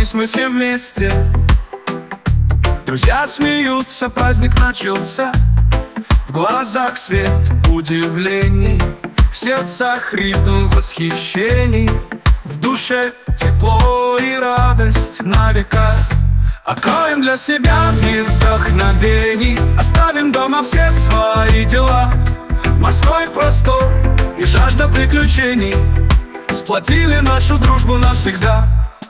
Здесь мы все вместе, друзья смеются, праздник начался. В глазах свет удивлений, в сердцах ритм восхищений, в душе тепло и радость на века. Откроем для себя мир вдохновений, оставим дома все свои дела. Морской простор и жажда приключений сплотили нашу дружбу навсегда.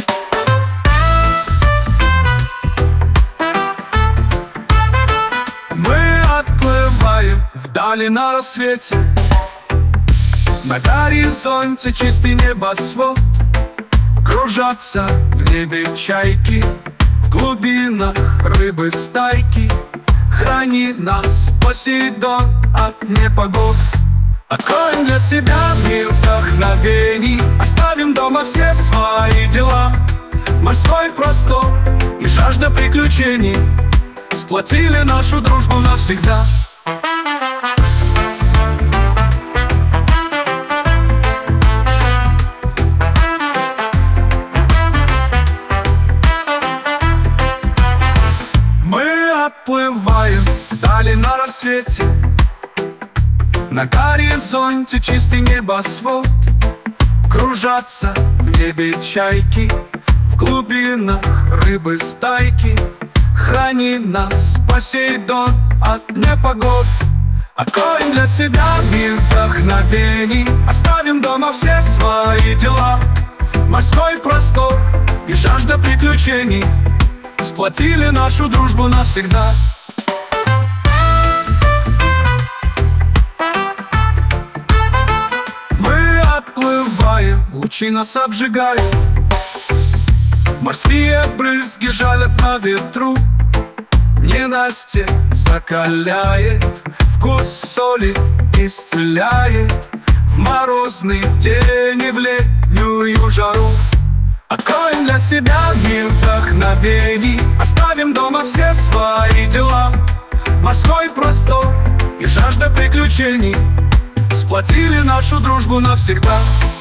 Мы отплываем вдали на рассвете, на горизонте чистый небосвод. Кружатся в небе чайки, в глубинах рыбы стайки. Храни нас, Посейдон, от непогод. Откроем для себя мир вдохновений, оставим дома все свои дела. Морской простор и жажда приключений сплотили нашу дружбу навсегда. Отплываем вдали на рассвете, на горизонте чистый небосвод. Кружатся в небе чайки, в глубинах рыбы стайки. Храни нас, Посейдон, от непогод. Откроем для себя мир вдохновений, оставим дома все свои дела. Морской простор и жажда приключений сплотили нашу дружбу навсегда. Мы отплываем, лучи нас обжигают, морские брызги жалят на ветру. Ненастье закаляет, вкус соли исцеляет, в морозный день и в летнюю жару. Откроем для себя мир вдохновений, оставим дома все свои дела. Морской простор и жажда приключений сплотили нашу дружбу навсегда.